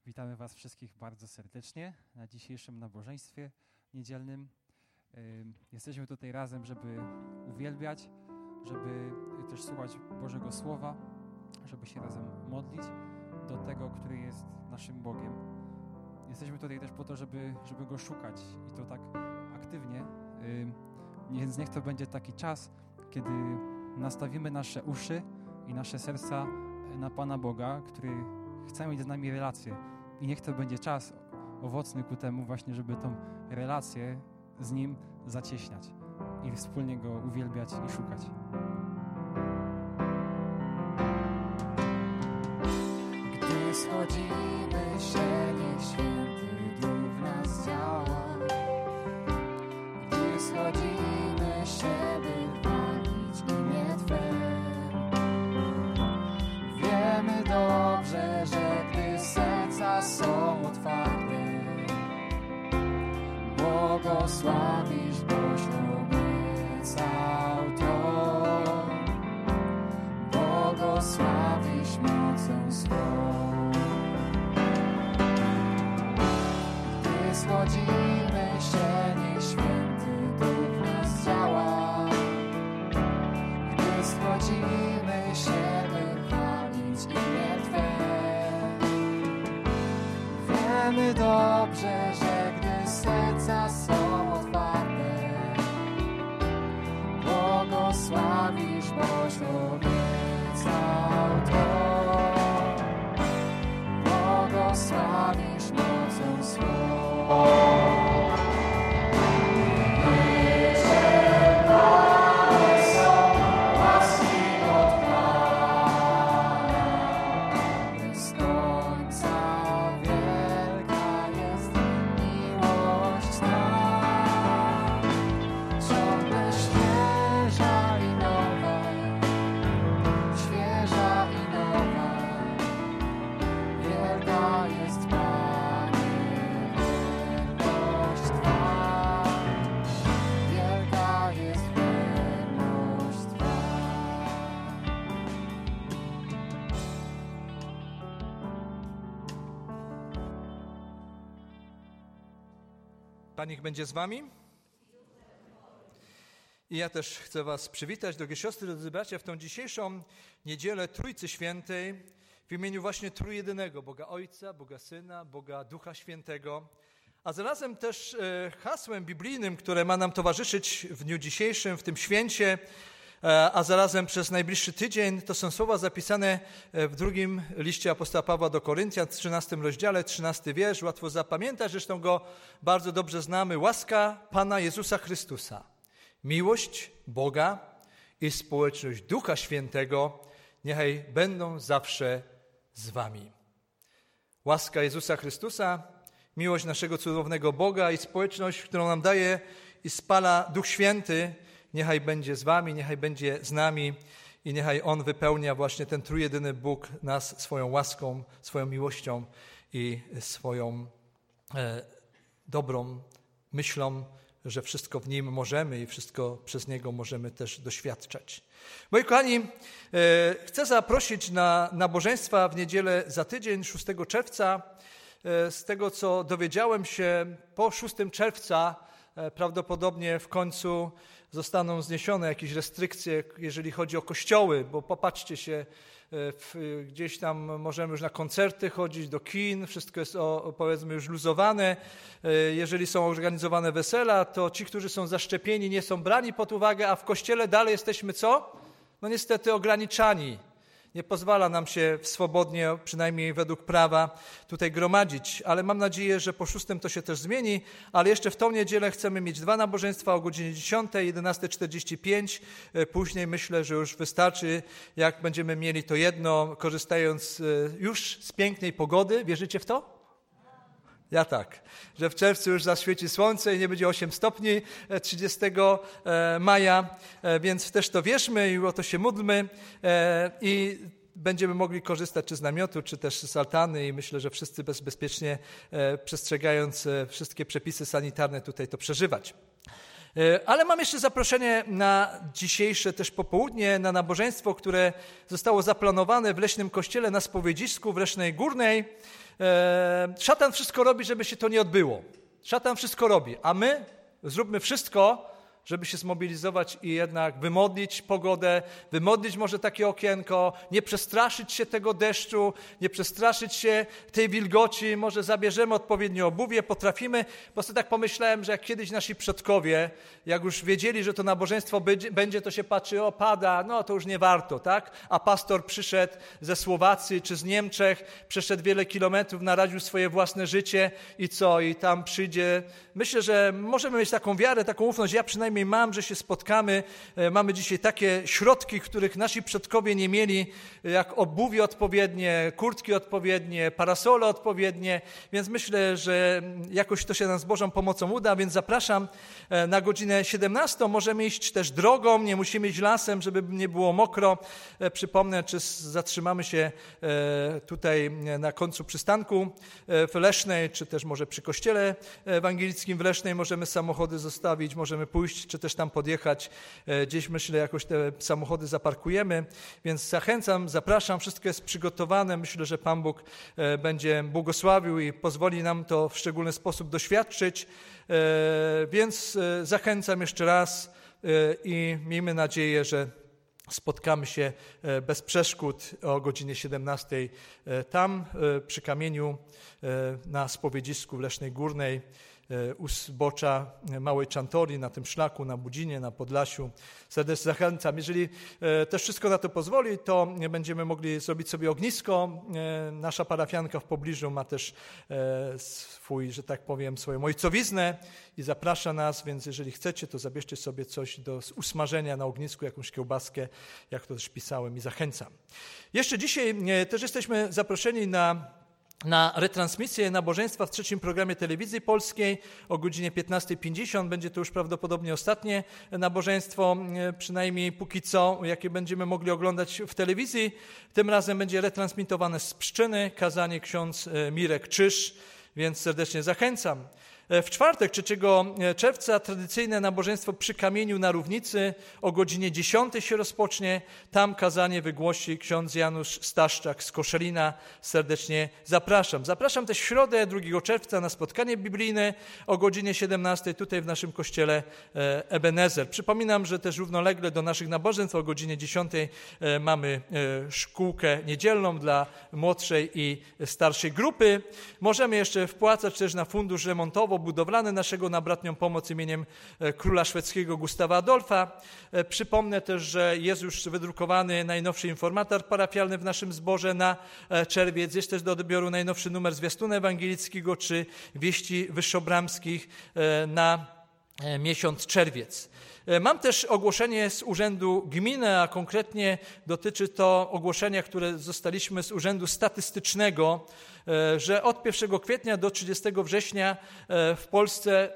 Witamy Was wszystkich bardzo serdecznie na dzisiejszym nabożeństwie niedzielnym. Jesteśmy tutaj razem, żeby uwielbiać, żeby też słuchać Bożego Słowa, żeby się razem modlić do tego, który jest naszym Bogiem. Jesteśmy tutaj też po to, żeby Go szukać i to tak aktywnie, więc niech to będzie taki czas, kiedy nastawimy nasze uszy i nasze serca na Pana Boga, który chce mieć z nami relację. I niech to będzie czas owocny ku temu właśnie, żeby tą relację z Nim zacieśniać i wspólnie Go uwielbiać i szukać. Gdy schodzimy się, niech Święty Duch w nas działa. Gdy schodzimy się, by chwalić imię Twe. Wiemy dobrze, że gdy serca są otwarte, błogosławisz, boś obiecał to. Błogosławisz mocą swą. Gdy schodzimy się, niech Święty Duch w nas działa. Gdy schodzimy się, by chwalić imię Twe. Wiemy dobrze, że gdy serca są otwarte, błogosławisz, boś obiecał to. Błogosławisz mocą swą. Pan niech będzie z wami. I ja też chcę was przywitać, drogie siostry, drodzy bracia, w tą dzisiejszą niedzielę Trójcy Świętej w imieniu właśnie Trójjedynego Boga Ojca, Boga Syna, Boga Ducha Świętego. A zarazem też hasłem biblijnym, które ma nam towarzyszyć w dniu dzisiejszym, w tym święcie, a zarazem przez najbliższy tydzień, to są słowa zapisane w drugim liście apostoła Pawła do Koryntian, w 13 rozdziale, 13 wiersz. Łatwo zapamiętać, zresztą go bardzo dobrze znamy. Łaska Pana Jezusa Chrystusa, miłość Boga i społeczność Ducha Świętego niechaj będą zawsze z wami. Łaska Jezusa Chrystusa, miłość naszego cudownego Boga i społeczność, którą nam daje i spala Duch Święty, niechaj będzie z wami, niechaj będzie z nami i niechaj On wypełnia właśnie ten trójjedyny Bóg nas swoją łaską, swoją miłością i swoją dobrą myślą, że wszystko w Nim możemy i wszystko przez Niego możemy też doświadczać. Moi kochani, chcę zaprosić na nabożeństwa w niedzielę za tydzień, 6 czerwca. Z tego, co dowiedziałem się, po 6 czerwca prawdopodobnie w końcu zostaną zniesione jakieś restrykcje, jeżeli chodzi o kościoły, bo popatrzcie się, gdzieś tam możemy już na koncerty chodzić, do kin, wszystko jest powiedzmy już luzowane. Jeżeli są organizowane wesela, to ci, którzy są zaszczepieni, nie są brani pod uwagę, a w kościele dalej jesteśmy co? No niestety ograniczani. Nie pozwala nam się swobodnie, przynajmniej według prawa, tutaj gromadzić. Ale mam nadzieję, że po 6 to się też zmieni. Ale jeszcze w tą niedzielę chcemy mieć 2 nabożeństwa o godzinie 10, 11:45. Później myślę, że już wystarczy, jak będziemy mieli to jedno, korzystając już z pięknej pogody. Wierzycie w to? Ja tak, że w czerwcu już zaświeci słońce i nie będzie 8 stopni 30 maja, więc też to wierzmy i o to się módlmy i będziemy mogli korzystać czy z namiotu, czy też z altany i myślę, że wszyscy bezpiecznie przestrzegając wszystkie przepisy sanitarne tutaj to przeżywać. Ale mam jeszcze zaproszenie na dzisiejsze też popołudnie, na nabożeństwo, które zostało zaplanowane w Leśnym Kościele na Spowiedzisku w Lesznej Górnej. Szatan wszystko robi, żeby się to nie odbyło. Szatan wszystko robi, a my zróbmy wszystko, żeby się zmobilizować i jednak wymodlić pogodę, wymodlić może takie okienko, nie przestraszyć się tego deszczu, nie przestraszyć się tej wilgoci, może zabierzemy odpowiednie obuwie, potrafimy. Po prostu tak pomyślałem, że jak kiedyś nasi przodkowie, jak już wiedzieli, że to nabożeństwo będzie, to się patrzy, o pada, no to już nie warto, tak? A pastor przyszedł ze Słowacji czy z Niemczech, przeszedł wiele kilometrów, naraził swoje własne życie i co? I tam przyjdzie. Myślę, że możemy mieć taką wiarę, taką ufność, ja przynajmniej mam, że się spotkamy. Mamy dzisiaj takie środki, których nasi przodkowie nie mieli, jak obuwie odpowiednie, kurtki odpowiednie, parasole odpowiednie, więc myślę, że jakoś to się nam z Bożą pomocą uda, więc zapraszam na godzinę 17. Możemy iść też drogą, nie musimy iść lasem, żeby nie było mokro. Przypomnę, czy zatrzymamy się tutaj na końcu przystanku w Lesznej, czy też może przy kościele ewangelickim w Lesznej możemy samochody zostawić, możemy pójść, czy też tam podjechać. Gdzieś myślę, jakoś te samochody zaparkujemy, więc zachęcam, zapraszam, wszystko jest przygotowane. Myślę, że Pan Bóg będzie błogosławił i pozwoli nam to w szczególny sposób doświadczyć, więc zachęcam jeszcze raz i miejmy nadzieję, że spotkamy się bez przeszkód o godzinie 17 tam przy kamieniu na Spowiedzisku w Lesznej Górnej, u zbocza Małej Czantorii, na tym szlaku, na Budzinie, na Podlasiu. Serdecznie zachęcam. Jeżeli też wszystko na to pozwoli, to będziemy mogli zrobić sobie ognisko. Nasza parafianka w pobliżu ma też swój, że tak powiem, swoją ojcowiznę i zaprasza nas, więc jeżeli chcecie, to zabierzcie sobie coś do usmażenia na ognisku, jakąś kiełbaskę, jak to też pisałem i zachęcam. Jeszcze dzisiaj też jesteśmy zaproszeni na retransmisję nabożeństwa w 3. programie telewizji polskiej o godzinie 15:50. Będzie to już prawdopodobnie ostatnie nabożeństwo, przynajmniej póki co, jakie będziemy mogli oglądać w telewizji. Tym razem będzie retransmitowane z Pszczyny, kazanie ksiądz Mirek Czyż, więc serdecznie zachęcam. W czwartek, 3 czerwca, tradycyjne nabożeństwo przy kamieniu na Równicy o godzinie 10 się rozpocznie. Tam kazanie wygłosi ksiądz Janusz Staszczak z Koszalina. Serdecznie zapraszam. Zapraszam też w środę, 2 czerwca, na spotkanie biblijne o godzinie 17 tutaj w naszym kościele Ebenezer. Przypominam, że też równolegle do naszych nabożeństw o godzinie 10 mamy szkółkę niedzielną dla młodszej i starszej grupy. Możemy jeszcze wpłacać też na fundusz remontowo-budowlany naszego na Bratnią Pomoc imieniem króla szwedzkiego Gustawa Adolfa. Przypomnę też, że jest już wydrukowany najnowszy informator parafialny w naszym zborze na czerwiec. Jest też do odbioru najnowszy numer zwiastuna ewangelickiego czy wieści wyższobramskich na miesiąc czerwiec. Mam też ogłoszenie z Urzędu Gminy, a konkretnie dotyczy to ogłoszenia, które dostaliśmy z Urzędu Statystycznego, że od 1 kwietnia do 30 września w Polsce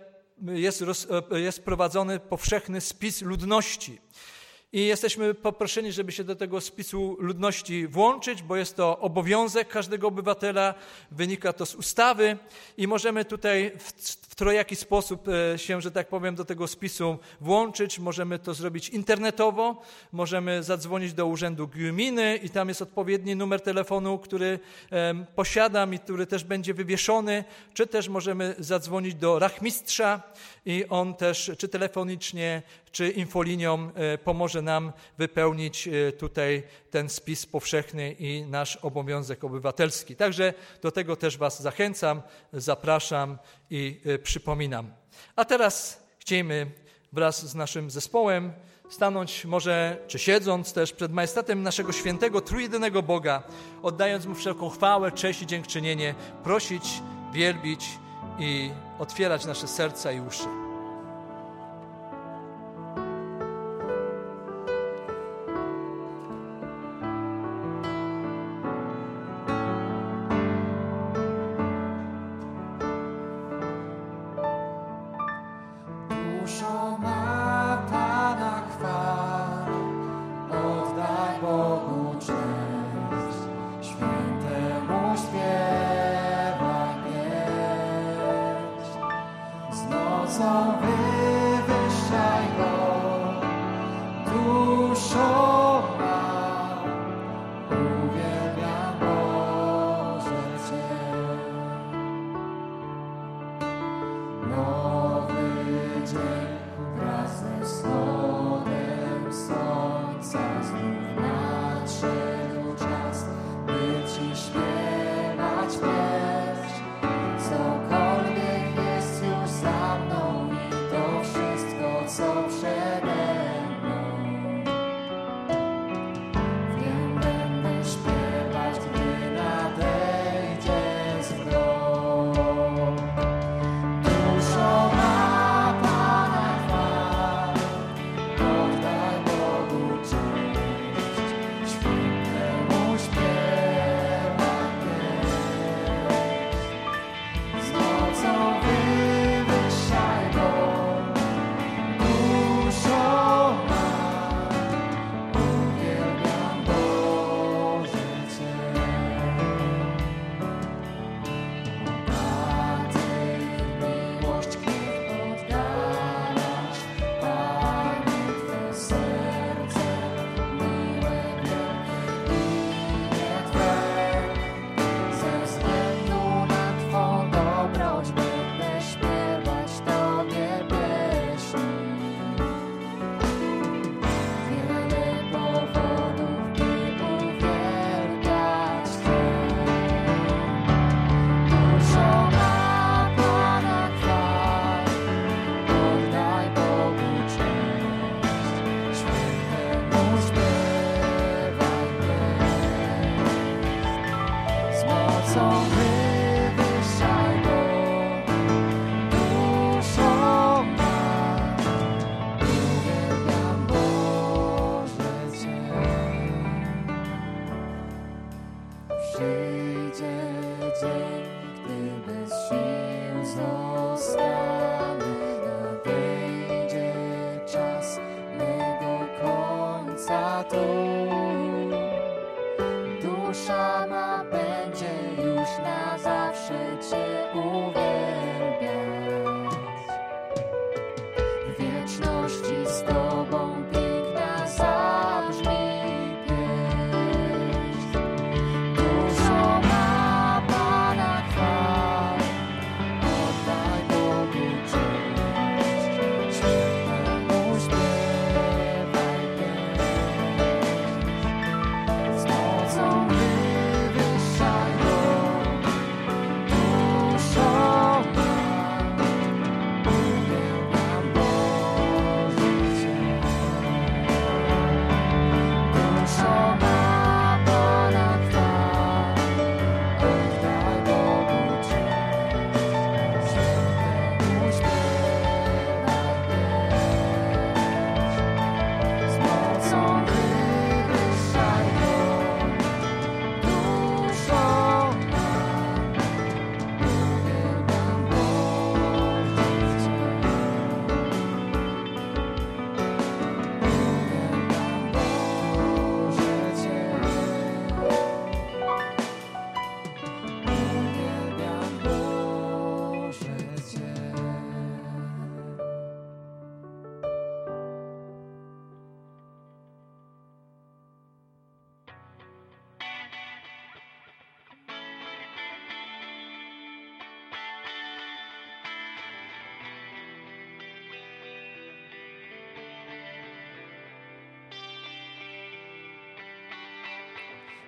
jest prowadzony powszechny spis ludności. I jesteśmy poproszeni, żeby się do tego spisu ludności włączyć, bo jest to obowiązek każdego obywatela, wynika to z ustawy i możemy tutaj w trojaki sposób się, że tak powiem, do tego spisu włączyć. Możemy to zrobić internetowo, możemy zadzwonić do Urzędu Gminy i tam jest odpowiedni numer telefonu, który posiadam i który też będzie wywieszony, czy też możemy zadzwonić do rachmistrza i on też, czy telefonicznie, czy infolinią pomoże nam wypełnić tutaj ten spis powszechny i nasz obowiązek obywatelski. Także do tego też Was zachęcam, zapraszam i przypominam. A teraz chcielibyśmy wraz z naszym zespołem stanąć może, czy siedząc też przed majestatem naszego świętego, trójjedynego Boga, oddając Mu wszelką chwałę, cześć i dziękczynienie, prosić, wielbić i otwierać nasze serca i uszy. Song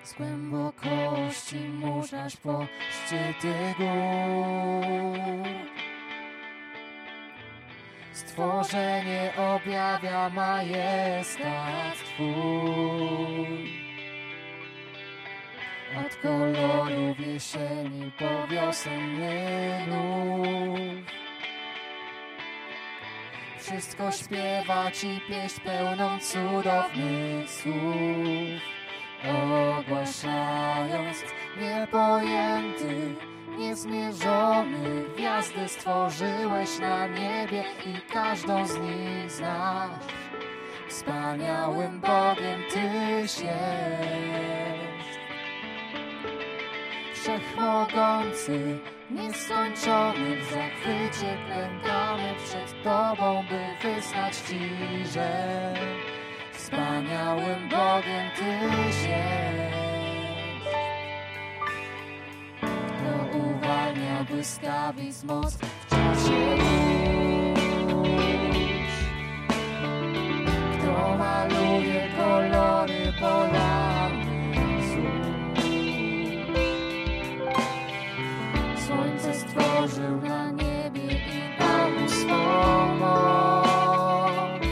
Z głębokości mórz aż po szczyty gór. Stworzenie objawia majestat Twój. Od kolorów jesieni po wiosenny nów. Wszystko śpiewa Ci pieśń pełną cudownych słów, ogłaszając niepojęty, niezmierzony. Gwiazdy stworzyłeś na niebie i każdą z nich znasz. Wspaniałym Bogiem Tyś jest. Wszechmogący, nieskończony, w zachwycie klękamy przed Tobą, by wyznać Ci, że wspaniałym Bogiem Tyś jest. Kto uwalnia błyskawic moc w czasie burz, kto maluje kolory polarnych zórz. Słońce stworzył na niebie i dał mu swą moc.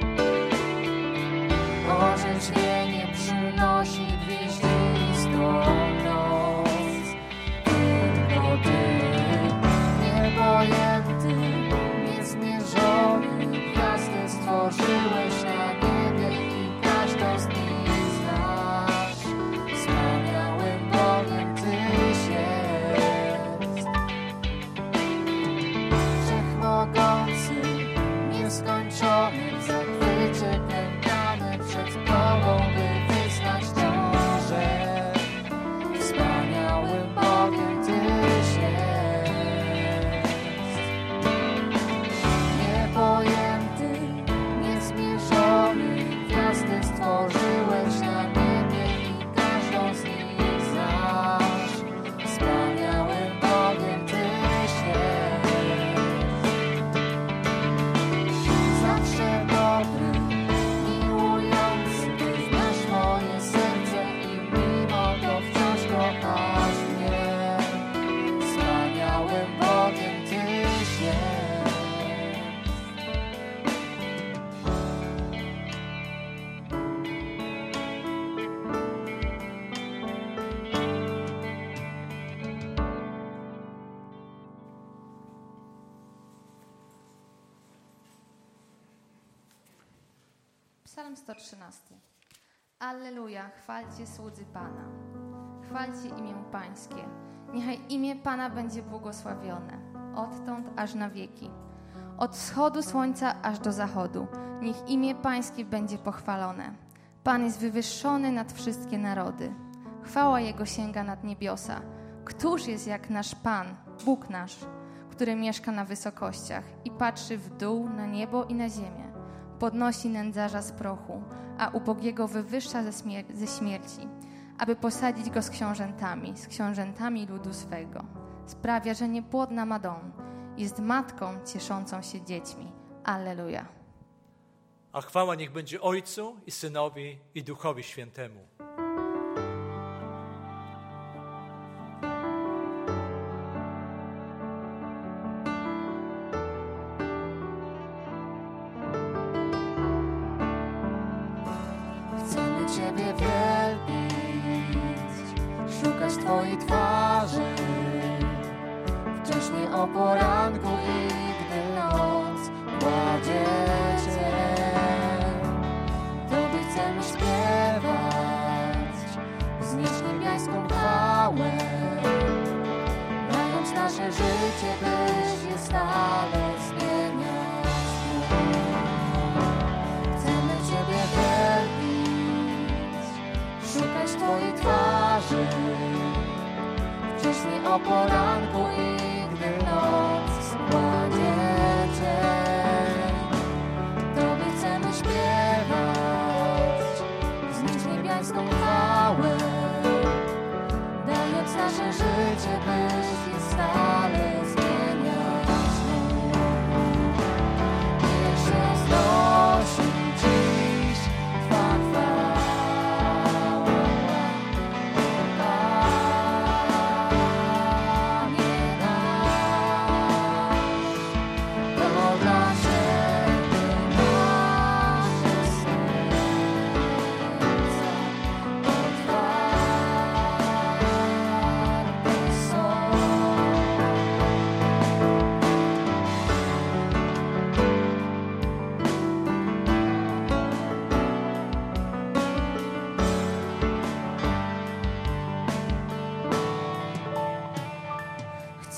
Orzeźwienie przynosi gwieździstą noc. Tylko Ty, niepojęty, niezmierzony, gwiazdy stworzyłeś na niebie i każdą z nich znasz. Wspaniałym Bogiem Tyś jest. Wszechmogący, nieskończony, w zachwycie klękamy przed Tobą, by wyznać Ci, że wspaniałym Bogiem Tyś jest. Niepojęty, niezmierzony, gwiazdy stworzyłeś na niebie i każdą z nich znasz. Wspaniałym Bogiem Tyś jest. Zawsze dobry, miłujący, Ty znasz moje serce i mimo to wciąż kochasz mnie. Wspaniałym Bogiem Tyś jest. Psalm 113. Alleluja, chwalcie słudzy Pana. Chwalcie imię Pańskie. Niechaj imię Pana będzie błogosławione, odtąd aż na wieki. Od wschodu słońca aż do zachodu. Niech imię Pańskie będzie pochwalone. Pan jest wywyższony nad wszystkie narody. Chwała Jego sięga nad niebiosa. Któż jest jak nasz Pan, Bóg nasz, który mieszka na wysokościach i patrzy w dół na niebo i na ziemię. Podnosi nędzarza z prochu, a ubogiego wywyższa ze śmierci, aby posadzić go z książętami ludu swego. Sprawia, że niepłodna ma dom, jest matką cieszącą się dziećmi. Alleluja. A chwała niech będzie Ojcu i Synowi i Duchowi Świętemu. Chcemy Ciebie wielbić, szukać Twojej twarzy, wcześnie o poranku i gdy noc kładzie Cię. Tobie chcemy śpiewać, wznieść niebiańską chwałę, mając nasze życie, byś je stale zmieniał. Chcemy Ciebie wielbić, szukać Twojej twarzy, wcześnie o poranku i gdy noc składa.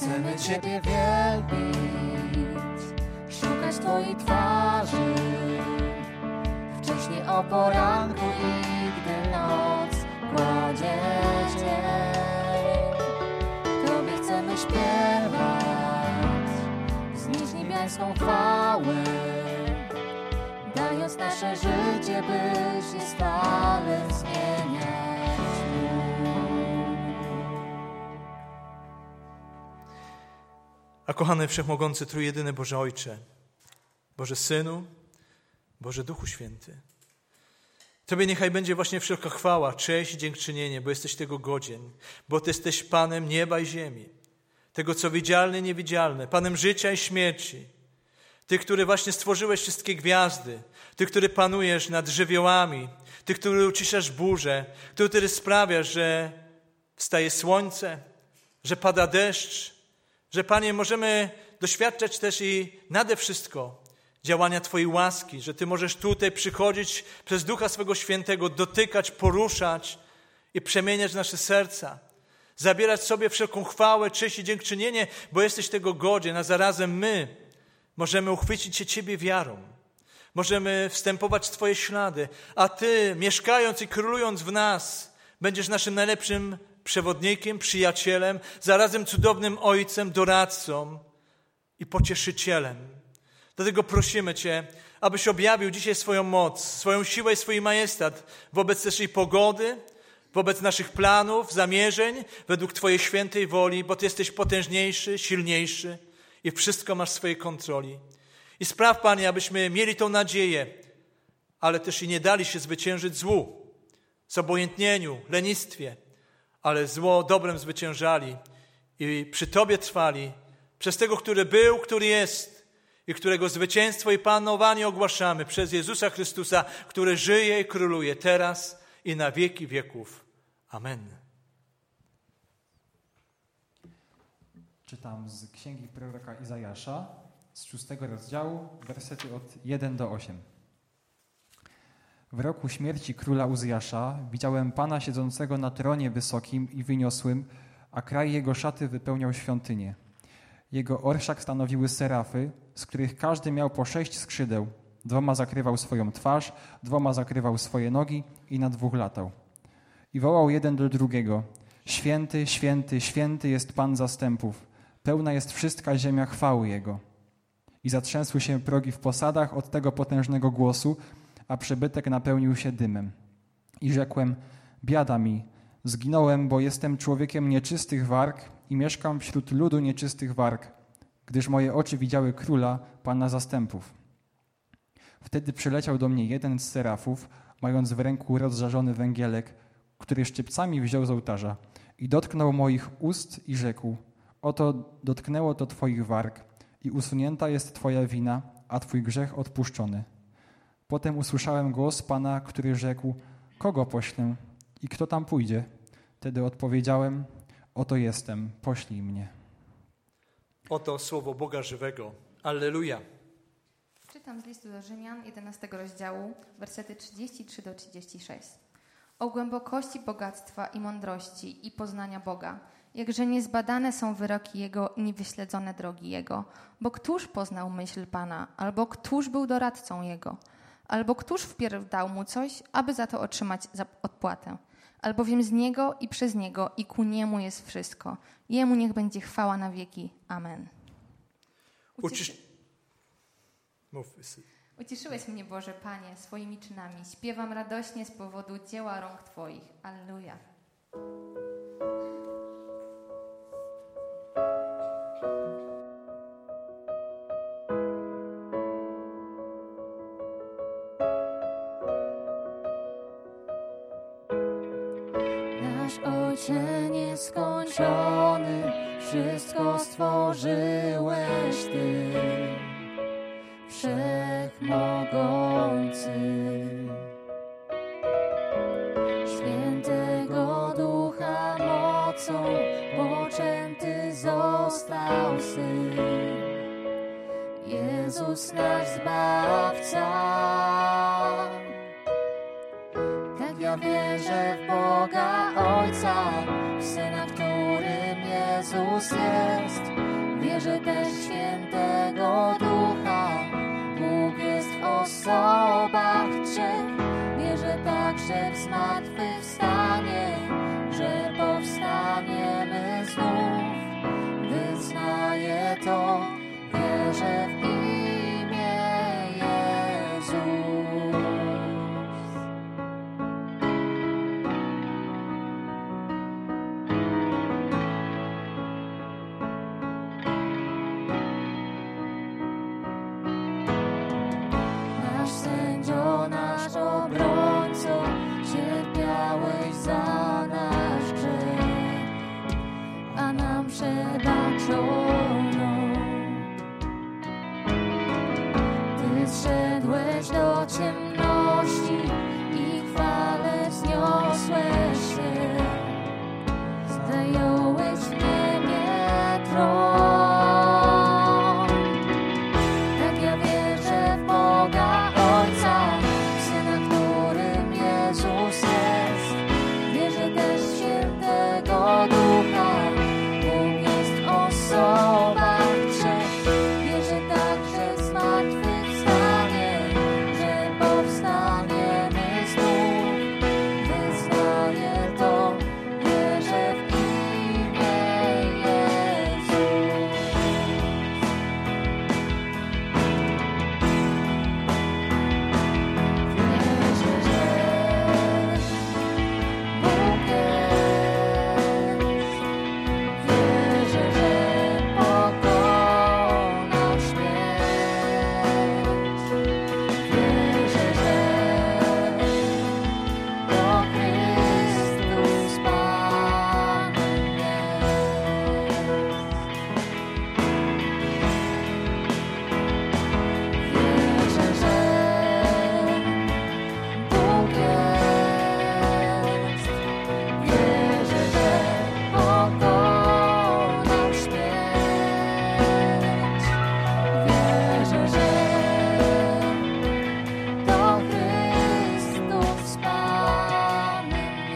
Chcemy Ciebie wielbić, szukać Twojej twarzy, wcześniej o poranku i gdy noc kładzie cień. Tobie chcemy śpiewać, wznieść niebiańską chwałę, dając nasze życie, byś je stale zmieniać mógł. A kochany, wszechmogący, trójjedyny Boże Ojcze, Boże Synu, Boże Duchu Święty, Tobie niechaj będzie właśnie wszelka chwała, cześć i dziękczynienie, bo jesteś tego godzien, bo Ty jesteś Panem nieba i ziemi, tego, co widzialne i niewidzialne, Panem życia i śmierci. Ty, który właśnie stworzyłeś wszystkie gwiazdy, Ty, który panujesz nad żywiołami, Ty, który uciszasz burzę, Ty, który sprawiasz, że wstaje słońce, że pada deszcz, że, Panie, możemy doświadczać też i nade wszystko działania Twojej łaski, że Ty możesz tutaj przychodzić przez Ducha swego Świętego, dotykać, poruszać i przemieniać nasze serca, zabierać sobie wszelką chwałę, cześć i dziękczynienie, bo jesteś tego godzien, a zarazem my możemy uchwycić się Ciebie wiarą. Możemy wstępować w Twoje ślady, a Ty, mieszkając i królując w nas, będziesz naszym najlepszym przewodnikiem, przyjacielem, zarazem cudownym Ojcem, doradcą i pocieszycielem. Dlatego prosimy Cię, abyś objawił dzisiaj swoją moc, swoją siłę i swój majestat wobec też i pogody, wobec naszych planów, zamierzeń, według Twojej świętej woli, bo Ty jesteś potężniejszy, silniejszy i wszystko masz w swojej kontroli. I spraw, Panie, abyśmy mieli tą nadzieję, ale też i nie dali się zwyciężyć złu, zobojętnieniu, lenistwie, ale zło dobrem zwyciężali i przy Tobie trwali, przez tego, który był, który jest i którego zwycięstwo i panowanie ogłaszamy przez Jezusa Chrystusa, który żyje i króluje teraz i na wieki wieków. Amen. Czytam z Księgi proroka Izajasza, z 6 rozdziału, wersety od 1 do 8. W roku śmierci króla Uzjasza widziałem Pana siedzącego na tronie wysokim i wyniosłym, a kraj jego szaty wypełniał świątynię. Jego orszak stanowiły serafy, z których każdy miał po 6 skrzydeł. 2 zakrywał swoją twarz, 2 zakrywał swoje nogi i na 2 latał. I wołał jeden do drugiego: Święty, święty, święty jest Pan zastępów. Pełna jest wszystka ziemia chwały Jego. I zatrzęsły się progi w posadach od tego potężnego głosu, a przybytek napełnił się dymem. I rzekłem: biada mi, zginąłem, bo jestem człowiekiem nieczystych warg i mieszkam wśród ludu nieczystych warg, gdyż moje oczy widziały Króla, Pana zastępów. Wtedy przyleciał do mnie jeden z serafów, mając w ręku rozżarzony węgielek, który szczypcami wziął z ołtarza i dotknął moich ust i rzekł: oto dotknęło to Twoich warg i usunięta jest Twoja wina, a Twój grzech odpuszczony. Potem usłyszałem głos Pana, który rzekł: kogo poślę i kto tam pójdzie? Wtedy odpowiedziałem: oto jestem, poślij mnie. Oto słowo Boga żywego. Alleluja. Czytam z listu do Rzymian 11 rozdziału, wersety 33 do 36. O głębokości bogactwa i mądrości i poznania Boga, jakże niezbadane są wyroki Jego i niewyśledzone drogi Jego. Bo któż poznał myśl Pana, albo któż był doradcą Jego? Albo któż wpierw dał Mu coś, aby za to otrzymać odpłatę? Albowiem z Niego i przez Niego i ku Niemu jest wszystko. Jemu niech będzie chwała na wieki. Amen. Ucieszyłeś mnie, Boże Panie, swoimi czynami. Śpiewam radośnie z powodu dzieła rąk Twoich. Alleluja. Nasz Ojcze nieskończony, wszystko stworzyłeś Ty, Wszechmogący. Świętego Ducha mocą poczęty został Syn, Jezus nasz Zbawca. Tak ja wierzę w Boga Ojca, w Syna, w którym jest Jezus jest. Wierzę też w Świętego Ducha. Bóg jest w osobach trzech. Wierzę także w zmartwychwstanie, że powstaniemy znów. Wyznaję to, wierzę w imię Jezus. Nasz sędzio, nasz obrońco, cierpiałeś za nasz grzech, a nam przebaczono. Ty zszedłeś do ciemności i chwale wzniosłeś się. Zająłeś w niebie tron. Tak ja wierzę w Boga Ojca, w Syna, którym Jezus jest. Wierzę też w Świętego Ducha. Bóg jest w osobach trzech. Wierzę także w zmartwychwstanie, że powstaniemy znów. Wyznaję to, wierzę w imię Jezus. Wierzę, że Bóg jest. Wierzę, że pokonał śmierć. Wierzę, że to Chrystus Panem jest. Wierzę, że Bóg jest. Wierzę, że pokonał śmierć. Wierzę, że to Chrystus Panem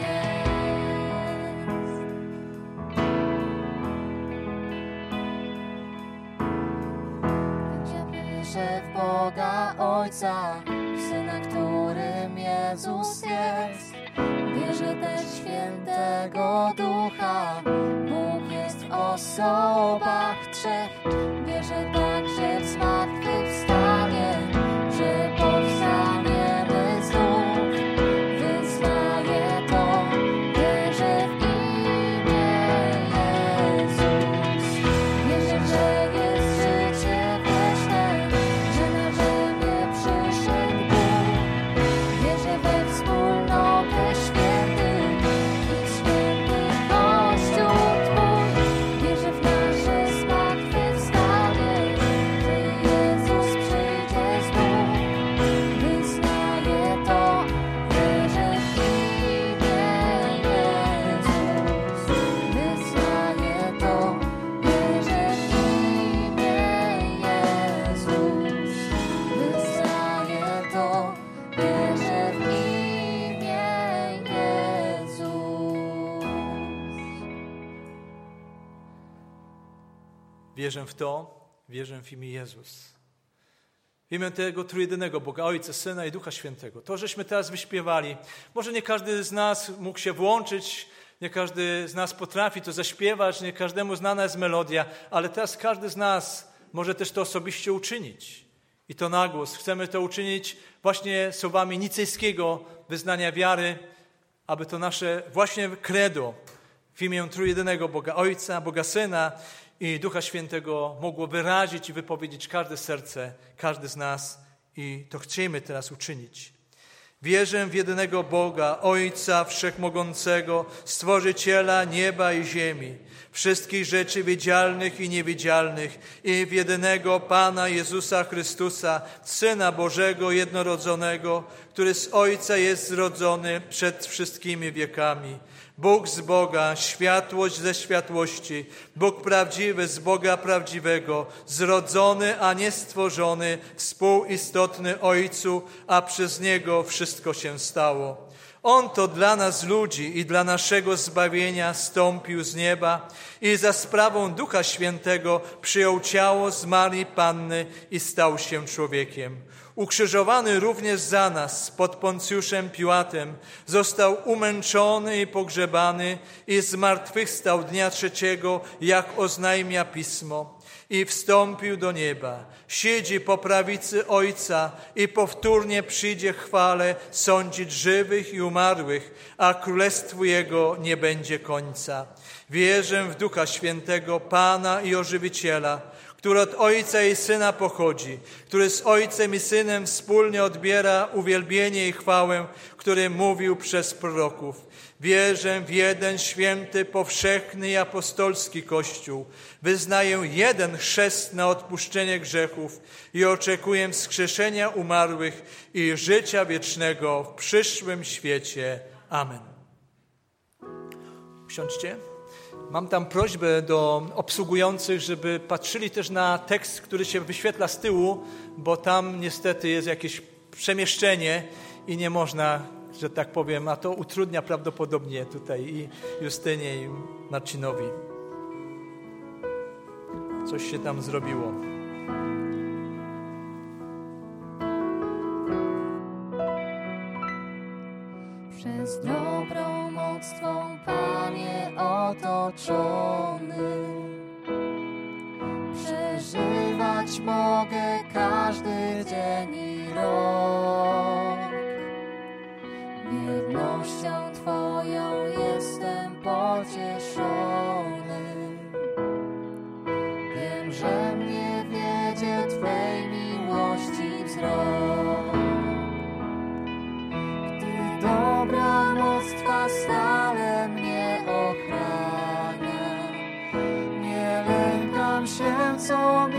jest. Ja wierzę w Boga Ojca, w Syna, którym Jezus jest. Wierzę też w Świętego Ducha. Bóg jest w osobach trzech. Wierzę także w zmartwychwstanie, że powstaniemy znów. Wyznaję to, wierzę w imię Jezus. Wierzę, że jest życie wieczne, że na ziemię przyszedł Bóg. Wierzę we wspólnotę świętych i w święty Kościół Twój. Wierzę w nasze zmartwychwstanie, że Jezus przyjdzie znów. Wyznaję to, wierzę w imię Jezus. Wyznaję to, wierzę w imię Jezus. Wyznaję to, wierzę w imię Jezus. Wierzę w to, wierzę w imię Jezus. W imię tego trójjedynego Boga, Ojca, Syna i Ducha Świętego. To, żeśmy teraz wyśpiewali, może nie każdy z nas mógł się włączyć, nie każdy z nas potrafi to zaśpiewać, nie każdemu znana jest melodia, ale teraz każdy z nas może też to osobiście uczynić. I to na głos. Chcemy to uczynić właśnie słowami nicejskiego wyznania wiary, aby to nasze właśnie credo w imię trójjedynego Boga Ojca, Boga Syna i Ducha Świętego mogło wyrazić i wypowiedzieć każde serce, każdy z nas i to chcemy teraz uczynić. Wierzę w jedynego Boga, Ojca Wszechmogącego, Stworzyciela nieba i ziemi, wszystkich rzeczy widzialnych i niewidzialnych i w jedynego Pana Jezusa Chrystusa, Syna Bożego jednorodzonego, który z Ojca jest zrodzony przed wszystkimi wiekami. Bóg z Boga, światłość ze światłości, Bóg prawdziwy z Boga prawdziwego, zrodzony, a nie stworzony, współistotny Ojcu, a przez Niego wszystko się stało. On to dla nas ludzi i dla naszego zbawienia stąpił z nieba i za sprawą Ducha Świętego przyjął ciało z Marii Panny i stał się człowiekiem. Ukrzyżowany również za nas pod Poncjuszem Piłatem, został umęczony i pogrzebany i zmartwychwstał dnia trzeciego, jak oznajmia Pismo, i wstąpił do nieba. Siedzi po prawicy Ojca i powtórnie przyjdzie w chwale sądzić żywych i umarłych, a królestwu Jego nie będzie końca. Wierzę w Ducha Świętego, Pana i Ożywiciela, który od Ojca i Syna pochodzi, który z Ojcem i Synem wspólnie odbiera uwielbienie i chwałę, który mówił przez proroków. Wierzę w jeden święty, powszechny i apostolski Kościół. Wyznaję jeden chrzest na odpuszczenie grzechów i oczekuję wskrzeszenia umarłych i życia wiecznego w przyszłym świecie. Amen. Usiądźcie. Mam tam prośbę do obsługujących, żeby patrzyli też na tekst, który się wyświetla z tyłu, bo tam niestety jest jakieś przemieszczenie i nie można, że tak powiem, a to utrudnia prawdopodobnie tutaj i Justynie, i Marcinowi. Coś się tam zrobiło. Przez dobrą moc Twą, Panie, otoczony. Przeżywać mogę każdy dzień i rok. Wiernością Twoją jestem pocieszony. Wiem, że mnie wiedzie Twej miłości wzrok. Dobra moc Twa stale mnie ochrania. Nie lękam się, co mi